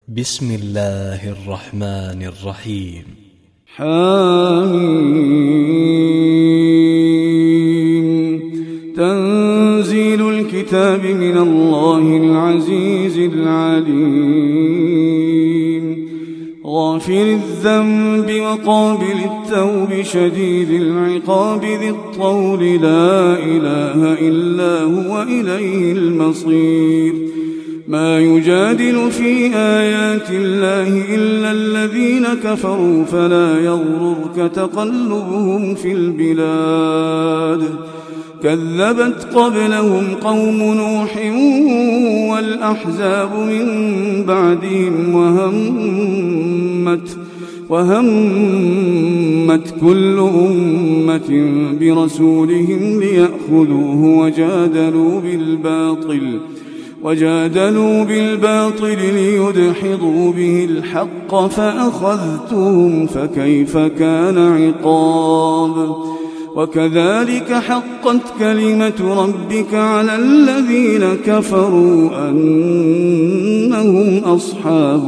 بسم الله الرحمن الرحيم. حميم. تنزيل الكتاب من الله العزيز العليم. غافر الذنب وقابل التوب شديد العقاب ذي الطول لا إله إلا هو إليه المصير. ما يجادل في آيات الله إلا الذين كفروا فلا يغررك تقلبهم في البلاد. كذبت قبلهم قوم نوح والأحزاب من بعدهم وهمت كل أمة برسولهم ليأخذوه وجادلوا بالباطل ليدحضوا به الحق فأخذتهم فكيف كان عقاب. وكذلك حقت كلمة ربك على الذين كفروا أنهم أصحاب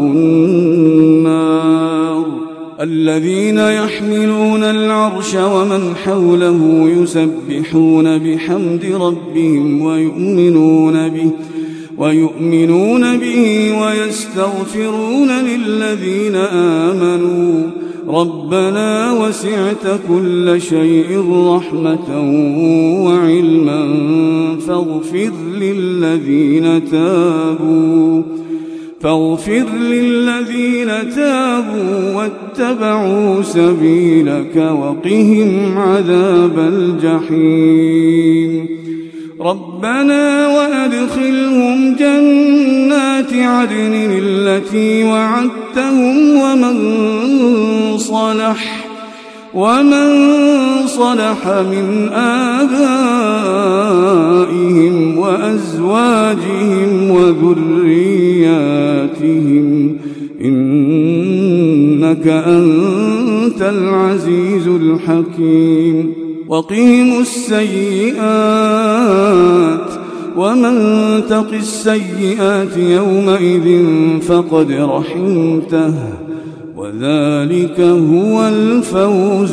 النار. الذين يحملون العرش ومن حوله يسبحون بحمد ربهم ويؤمنون به ويستغفرون للذين آمنوا ربنا وسعت كل شيء رحمة وعلما فاغفر للذين تابوا واتبعوا سبيلك وقهم عذاب الجحيم. ربنا وأدخلهم جنات عدن التي وعدتهم ومن صلح من آبائهم وأزواجهم وذرياتهم إنك أنت العزيز الحكيم. وقهم السيئات ومن تق السيئات يومئذ فقد رحمته وذلك هو الفوز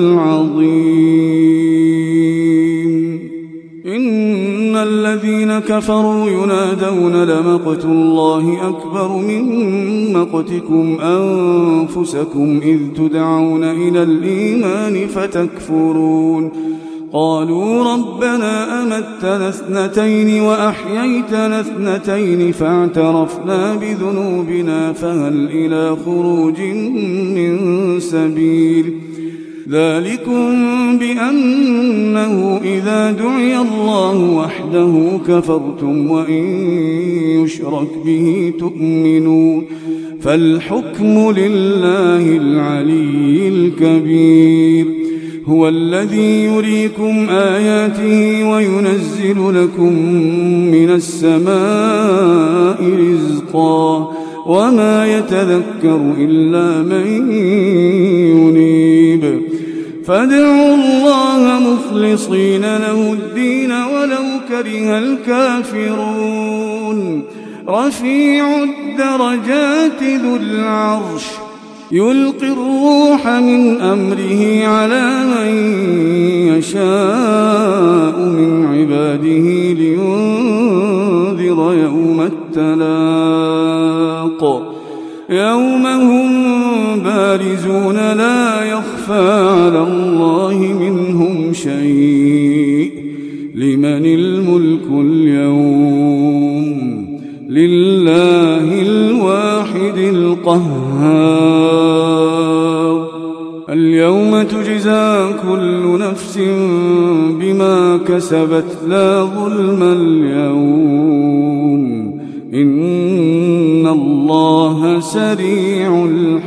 العظيم. إن الذين كفروا ينادون لمقت الله أكبر من مقتكم أنفسكم إذ تدعون إلى الإيمان فتكفرون. قالوا ربنا أمتنا اثنتين وأحييتنا اثنتين فاعترفنا بذنوبنا فهل إلى خروج من سبيل. ذلكم بأنه إذا دعي الله وحده كفرتم وإن يشرك به تؤمنون فالحكم لله العلي الكبير. هو الذي يريكم آياته وينزل لكم من السماء رزقا وما يتذكر إلا من ينيب. فادعوا الله مخلصين له الدين ولو كره الكافرون. رفيع الدرجات ذو العرش يلقي الروح من أمره على من يشاء من عباده لينذر يوم التلاق. يوم هم بارزون لا يخفى على الله منهم شيء. لمن الملك اليوم؟ لله الواحد القهار. اليوم تجزى كل نفس بما كسبت لا ظلم اليوم إن الله سريع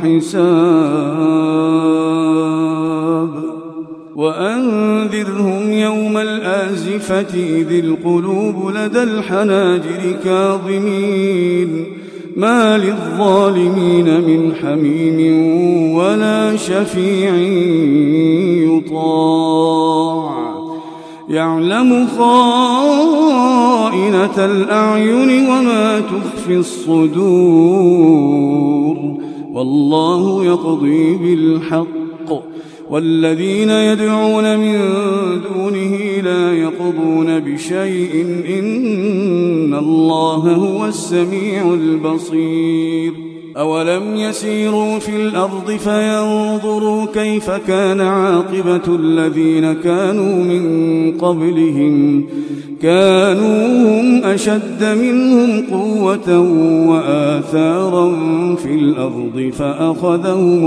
الحساب. وأنذرهم يوم الآزفة إذ القلوب لدى الحناجر كاظمين ما للظالمين من حميم ولا شفيع يطاع. يعلم خائنة الأعين وما تخفي الصدور والله يقضي بالحق والذين يدعون من دونه لا يقضون بشيء إن الله هو السميع البصير أولم يسيروا في الأرض فينظروا كيف كان عاقبة الذين كانوا من قبلهم كانوا هم أشد منهم قوة وآثارا في الأرض فأخذهم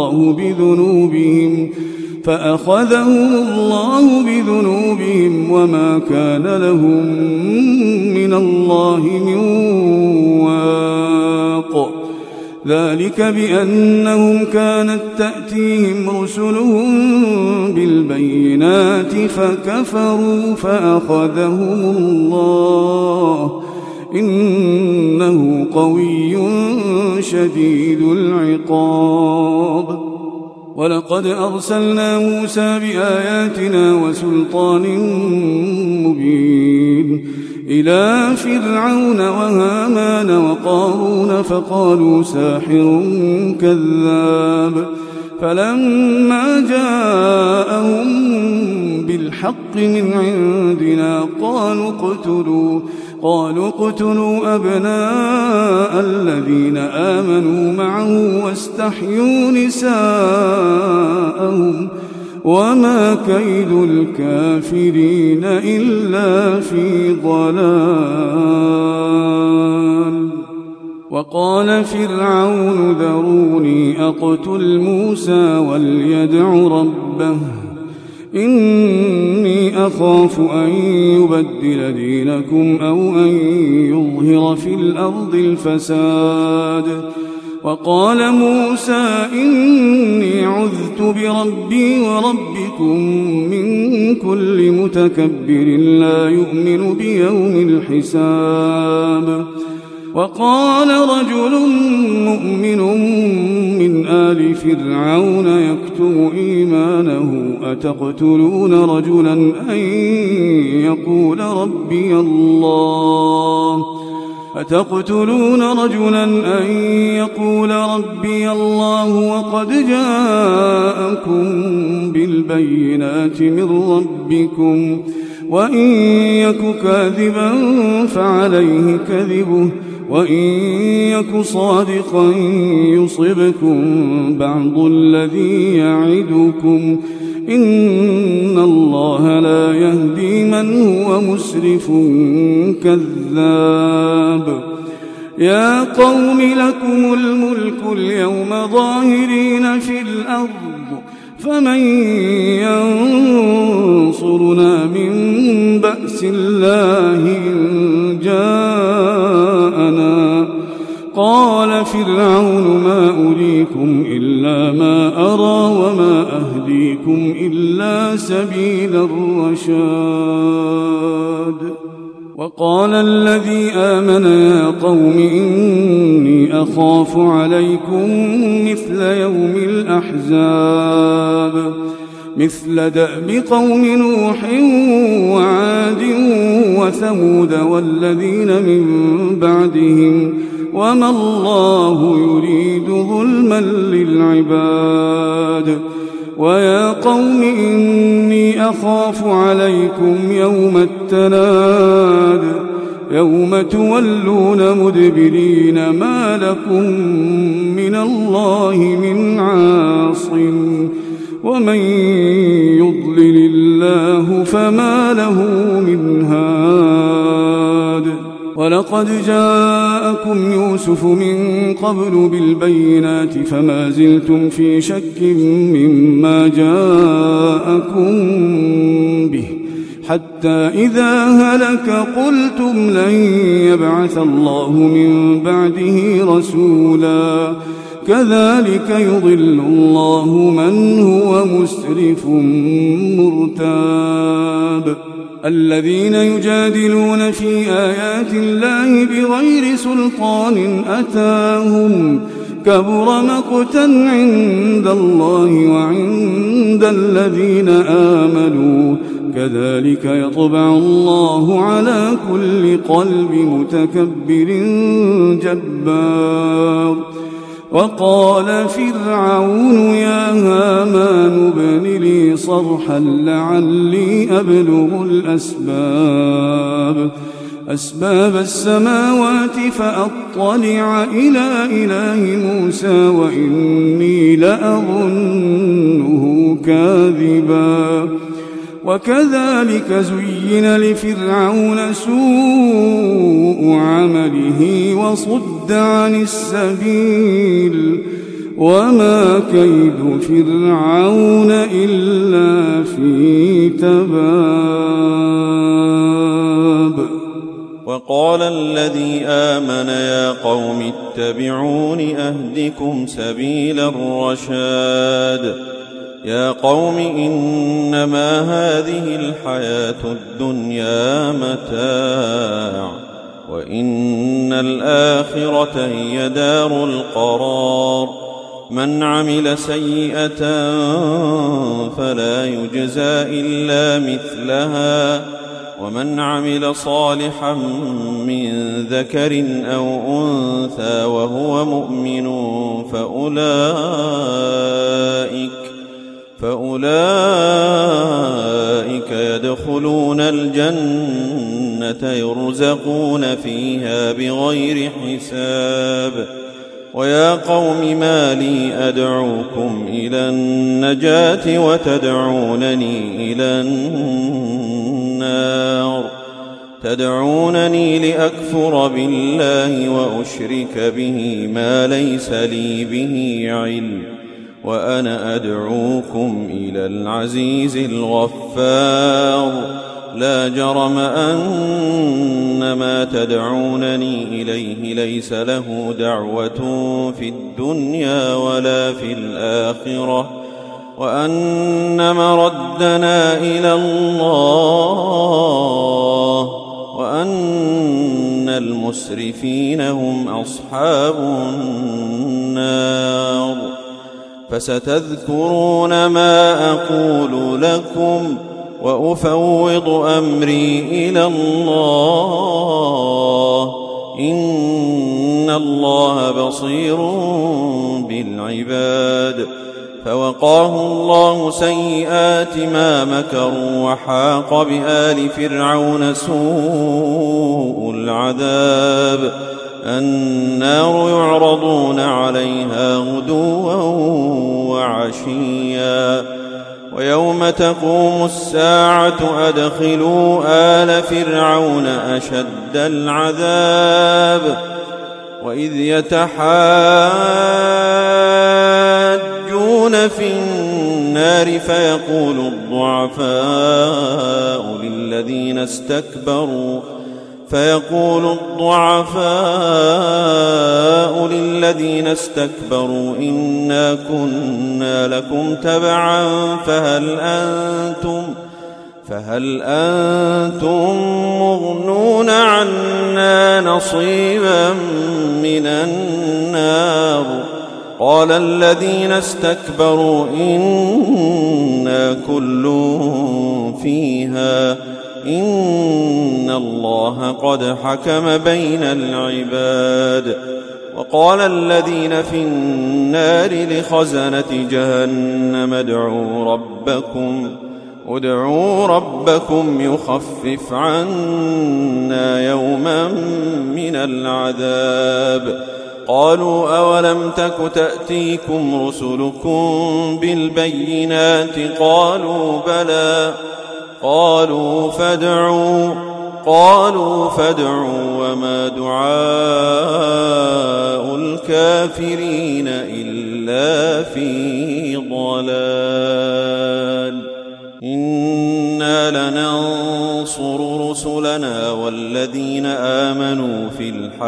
الله بذنوبهم وما كان لهم من الله من واق ذلك بأنهم كانت تأتيهم رسلهم بالبينات فكفروا فأخذهم الله إنه قوي شديد العقاب ولقد أرسلنا موسى بآياتنا وسلطان مبين إلى فرعون وهامان وقارون فقالوا ساحر كذاب فلما جاءهم بالحق من عندنا قالوا اقتلوا أبناء الذين آمنوا معه واستحيوا نساءهم وما كيد الكافرين إلا في ضلال وقال فرعون ذروني أقتل موسى وليدع ربه إني أخاف أن يبدل دينكم أو أن يظهر في الأرض الفساد وقال موسى إني عذت بربي وربكم من كل متكبر لا يؤمن بيوم الحساب وقال رجل مؤمن من آل فرعون يكتم إيمانه أتقتلون رجلا أن يقول ربي الله وقد جاءكم بالبينات من ربكم وإن يك كاذبا فعليه كذبه وإن يك صادقا يصبكم بعض الذي يعدكم إن الله لا يهدي من هو مسرف كذاب يا قوم لكم الملك اليوم ظاهرين في الأرض فمن ينصرنا من بأس الله إن جاءنا قال فرعون ما أريكم إلا ما أرى وما أهديكم إلا سبيل الرشاد وقال الذي آمن يا قوم إني أخاف عليكم مثل يوم الأحزاب مثل دأب قوم نوح وعاد وثمود والذين من بعدهم وما الله يريد ظلما للعباد ويا قوم إني أخاف عليكم يوم التناد يوم تولون مدبرين ما لكم من الله من عاصم ومن يضلل الله فما له من هاد ولقد جاءكم يوسف من قبل بالبينات فما زلتم في شك مما جاءكم به حتى إذا هلك قلتم لن يبعث الله من بعده رسولا كذلك يضل الله من هو مسرف مرتاب الذين يجادلون في آيات الله بغير سلطان أتاهم كبر مقتا عند الله وعند الذين آمنوا كذلك يطبع الله على كل قلب متكبر جبار وقال فرعون يا هامان ابن لي صرحا لعلي أبلغ أسباب السماوات فأطلع إلى إله موسى وإني لأظنه كاذبا وكذلك زين لفرعون سوء عمله وصد عن السبيل وما كيد فرعون إلا في تباب. وقال الذي آمن يا قوم اتبعون أهدكم سبيل الرشاد. يا قوم إنما هذه الحياة الدنيا متاع وإن الآخرة هي دار القرار. من عمل سيئة فلا يجزى إلا مثلها ومن عمل صالحا من ذكر أو أنثى وهو مؤمن فأولئك يدخلون الجنة يرزقون فيها بغير حساب. ويا قوم ما لي أدعوكم إلى النجاة وتدعونني إلى النار. تدعونني لأكفر بالله وأشرك به ما ليس لي به علم وأنا أدعوكم إلى العزيز الغفار. لا جرم أن ما تدعونني إليه ليس له دعوة في الدنيا ولا في الآخرة وأن مردنا إلى الله وأن المسرفين هم أصحاب النار. فستذكرون ما أقول لكم وأفوض أمري إلى الله إن الله بصير بالعباد. فوقاه الله سيئات ما مكروا وحاق بآل فرعون سوء العذاب. النار يعرضون عليها غدوا وعشيا ويوم تقوم الساعة أدخلوا آل فرعون أشد العذاب. وإذ يتحاجون في النار فيقول الضعفاء للذين استكبروا إنا كنا لكم تبعا فهل أنتم مغنون عنا نصيبا من النار. قال الذين استكبروا إنا كل فيها إن الله قد حكم بين العباد. وقال الذين في النار لخزنة جهنم ادعوا ربكم يخفف عنا يوما من العذاب. قالوا أولم تك تأتيكم رسلكم بالبينات قالوا بلى قالوا فادعوا وما دعاء الكافرين إلا في ضلال. إنا لننصر رسلنا والذين آمنوا في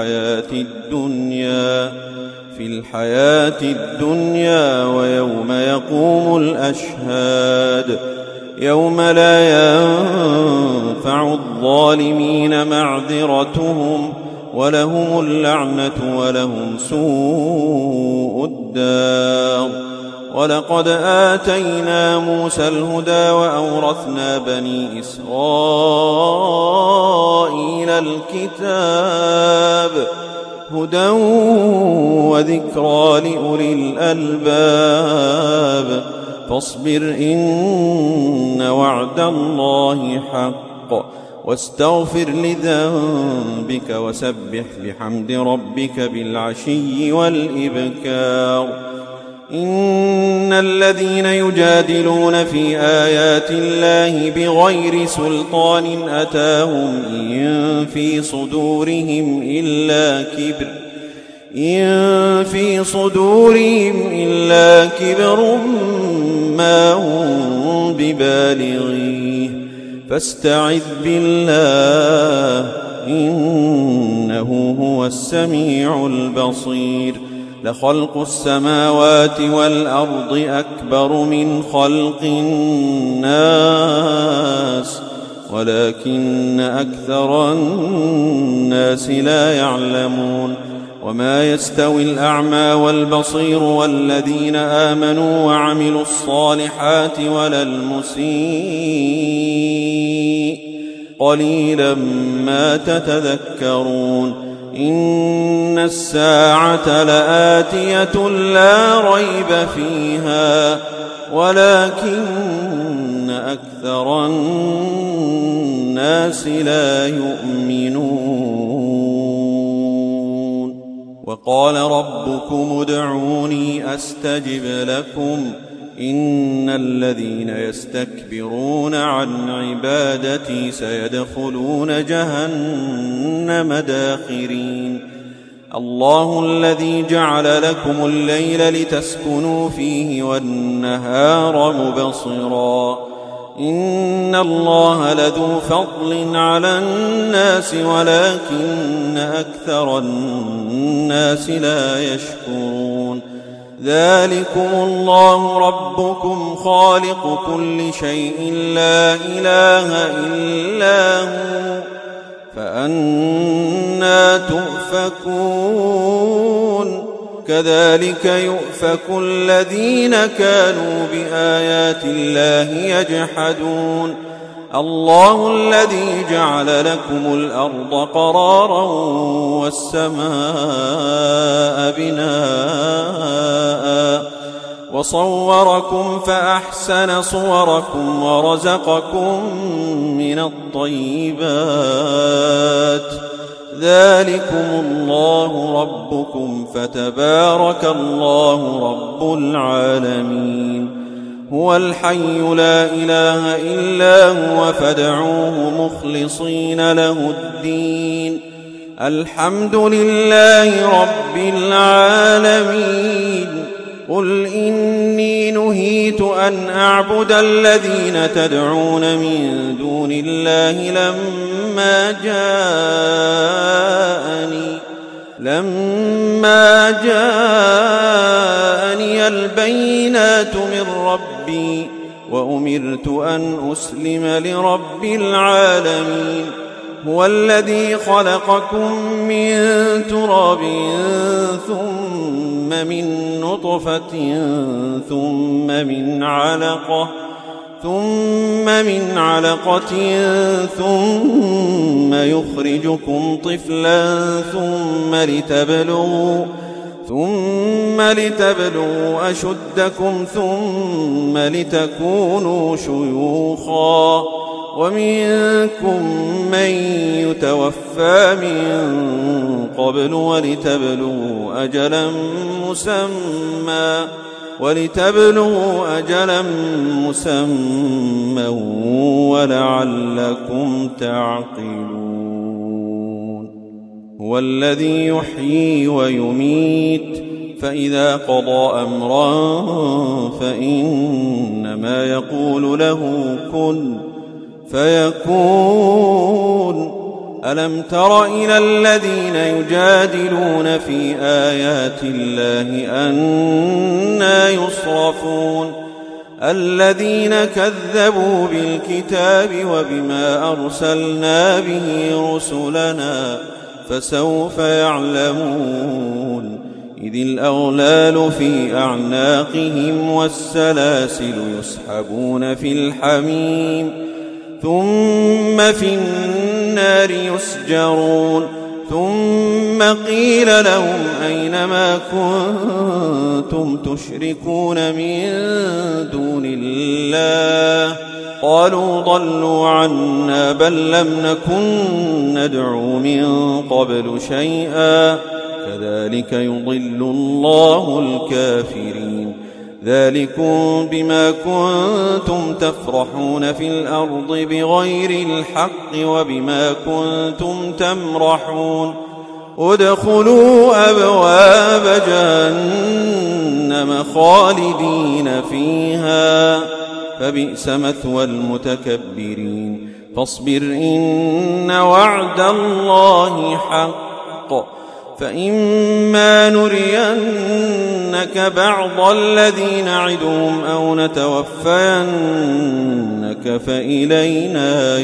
الحياة الدنيا ويوم يقوم الأشهاد. يوم لا ينفع الظالمين معذرتهم ولهم اللعنة ولهم سوء الدار. ولقد آتينا موسى الهدى وأورثنا بني إسرائيل الكتاب هدى وذكرى لأولي الألباب فاصبر إن وعد الله حق واستغفر لذنبك وسبح بحمد ربك بالعشي والإبكار إن الذين يجادلون في آيات الله بغير سلطان أتاهم إن في صدورهم إلا كبر ما هم ببالغيه فاستعذ بالله إنه هو السميع البصير لخلق السماوات والأرض أكبر من خلق الناس ولكن أكثر الناس لا يعلمون وما يستوي الأعمى والبصير والذين آمنوا وعملوا الصالحات ولا المسيء قليلا ما تتذكرون إن الساعة لآتية لا ريب فيها ولكن أكثر الناس لا يؤمنون وقال ربكم ادعوني أستجب لكم إن الذين يستكبرون عن عبادتي سيدخلون جهنم داخرين الله الذي جعل لكم الليل لتسكنوا فيه والنهار مبصرا إن الله لذو فضل على الناس ولكن أكثر الناس لا يشكرون ذلكم الله ربكم خالق كل شيء لا إله إلا هو فأنى تؤفكون كذلك يؤفك الذين كانوا بآيات الله يجحدون الله الذي جعل لكم الأرض قرارا والسماء بناء وصوركم فأحسن صوركم ورزقكم من الطيبات ذلكم الله ربكم فتبارك الله رب العالمين هو الحي لا إله إلا هو فادعوه مخلصين له الدين الحمد لله رب العالمين قل إني نهيت أن أعبد الذين تدعون من دون الله لما جاءني البينات من ربي وأمرت أن أسلم لرب العالمين هو الذي خلقكم من تراب ثم من نطفة ثم من علقة ثم يخرجكم طفلا ثم لتبلغوا أشدكم ثم لتكونوا شيوخا ومنكم من يتوفى من قبل ولتبلغوا أجلا مسمى ولعلكم تعقلون هو الذي يحيي ويميت فإذا قضى أمرا فإنما يقول له كن فيكون ألم تر إلى الذين يجادلون في آيات الله أنى يصرفون الذين كذبوا بالكتاب وبما أرسلنا به رسلنا فسوف يعلمون إذ الأغلال في أعناقهم والسلاسل يسحبون في الحميم ثم في النار يسجرون ثم قيل لهم أين ما كنتم تشركون من دون الله قالوا ضلوا عنا بل لم نكن ندعو من قبل شيئا كذلك يضل الله الكافرين ذلكم بما كنتم تفرحون في الأرض بغير الحق وبما كنتم تمرحون ادخلوا أبواب جهنم خالدين فيها فبئس مثوى المتكبرين فاصبر إن وعد الله حق فإما نرينك بعض الذي نعدهم أو نتوفينك فإلينا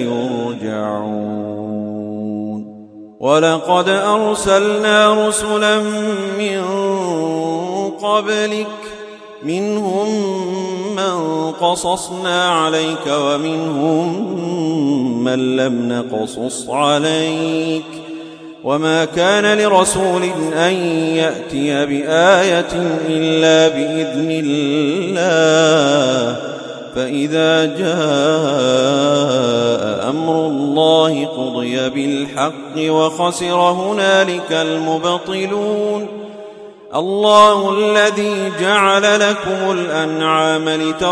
يرجعون ولقد أرسلنا رسلا من قبلك منهم من قصصنا عليك ومنهم من لم نقصص عليك وما كان لرسول أن يأتي بآية إلا بإذن الله فإذا جاء أمر الله قضي بالحق وخسر هنالك المبطلون الله الذي جعل لكم الأنعام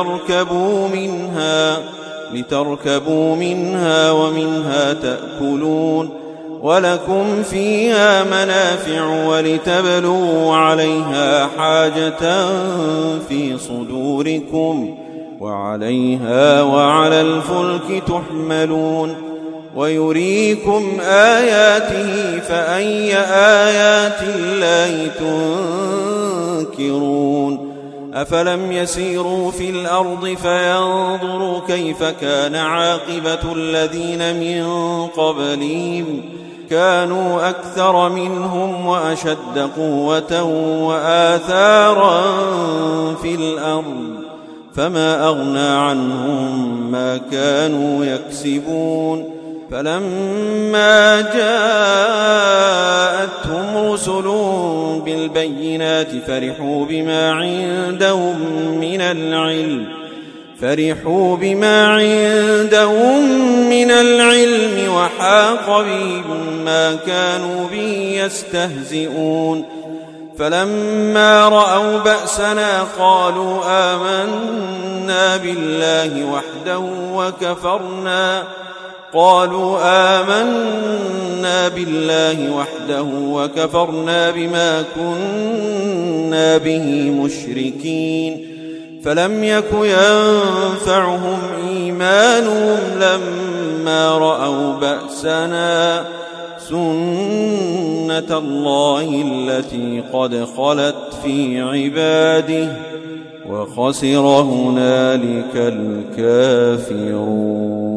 لتركبوا منها ومنها تأكلون ولكم فيها منافع ولتبلغوا عليها حاجة في صدوركم وعليها وعلى الفلك تحملون ويريكم آياته فأي آيات الله تنكرون أفلم يسيروا في الأرض فينظروا كيف كان عاقبة الذين من قبلهم كانوا أكثر منهم وأشد قوة وآثارا في الأرض فما أغنى عنهم ما كانوا يكسبون فلما جاءتهم رسل بالبينات فرحوا بما عندهم من العلم وحاق بهم ما كانوا به يستهزئون فلما رأوا بأسنا قالوا آمنا بالله وحده وكفرنا بما كنا به مشركين فلم يك ينفعهم إيمانهم لما رأوا بأسنا سنة الله التي قد خلت في عباده وخسر هنالك الكافرون